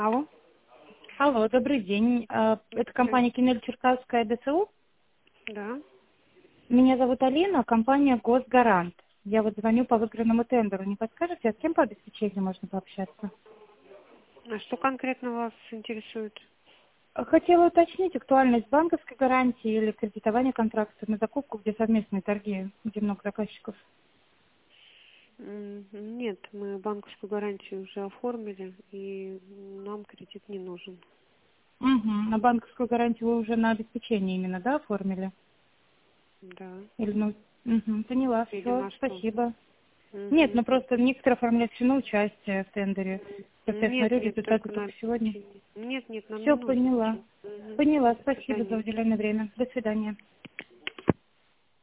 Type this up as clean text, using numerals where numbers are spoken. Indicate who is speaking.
Speaker 1: Алло,
Speaker 2: Алло, добрый день. Это компания Кинель Черкасская ДСУ.
Speaker 1: да.
Speaker 2: Меня зовут Алина, компания Госгарант. Я вот звоню по выигранному тендеру. Не подскажете, а с кем по обеспечению можно пообщаться?
Speaker 1: А что конкретно вас интересует?
Speaker 2: Хотела уточнить актуальность банковской гарантии или кредитования контрактов на закупку, где совместные торги, где много заказчиков.
Speaker 1: Нет, мы банковскую гарантию уже оформили, и нам кредит не нужен.
Speaker 2: Угу. На банковскую гарантию вы уже на обеспечение именно, да, оформили?
Speaker 1: Да.
Speaker 2: Или, ну, угу, поняла,
Speaker 1: Или
Speaker 2: все,
Speaker 1: на что?
Speaker 2: спасибо. Нет,
Speaker 1: Мгм.
Speaker 2: ну просто некоторые оформляют все на участие в тендере. Как я
Speaker 1: Нет,
Speaker 2: смотрю,
Speaker 1: нет,
Speaker 2: результаты
Speaker 1: только на
Speaker 2: только сегодня.
Speaker 1: обеспечение. Нет, нет, нам не
Speaker 2: Все
Speaker 1: нужен
Speaker 2: поняла.
Speaker 1: сейчас. Мгм.
Speaker 2: Поняла.
Speaker 1: До
Speaker 2: Спасибо за
Speaker 1: свидания.
Speaker 2: уделенное время. До свидания.